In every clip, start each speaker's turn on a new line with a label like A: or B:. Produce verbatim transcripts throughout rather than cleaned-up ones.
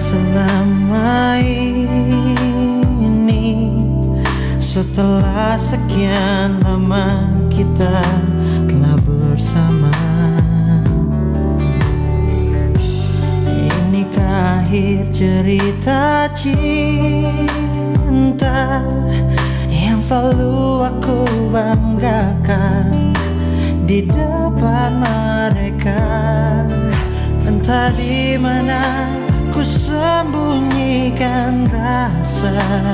A: selama ini. Setelah sekian lama kita telah bersama, inikah akhir cerita cinta yang selalu aku banggakan di depan mereka. Entah di mana ku sembunyikan rasa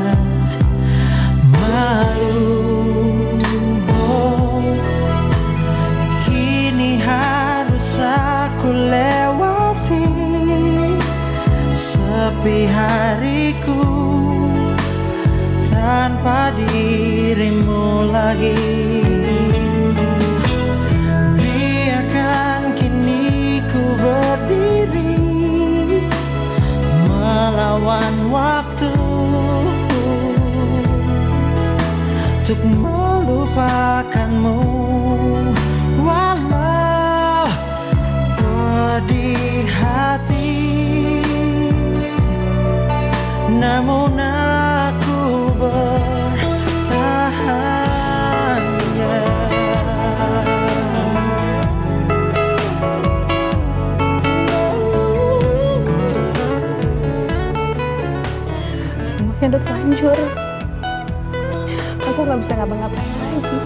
A: malu. Oh, kini harus aku lewati sepi hariku tanpa dirimu lagi. Biarkan kini ku berdiri melawan waktu untuk melupakanmu, walau pedih hati. Namun aku bertahan, yeah.
B: Semuanya udah terlanjur. Aku gak bisa ngapa-ngapain lagi.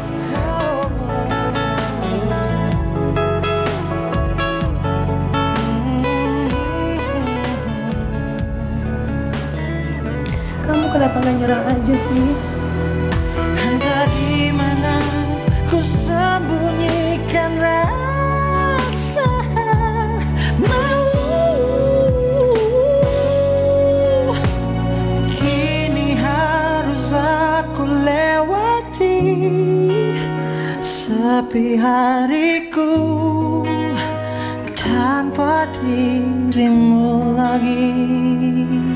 B: Kamu kenapa gak nyerah aja sih?
A: Entah di mana ku sembunyikan rasa malu. Kini harus aku lewati sepi hariku tanpa dirimu lagi.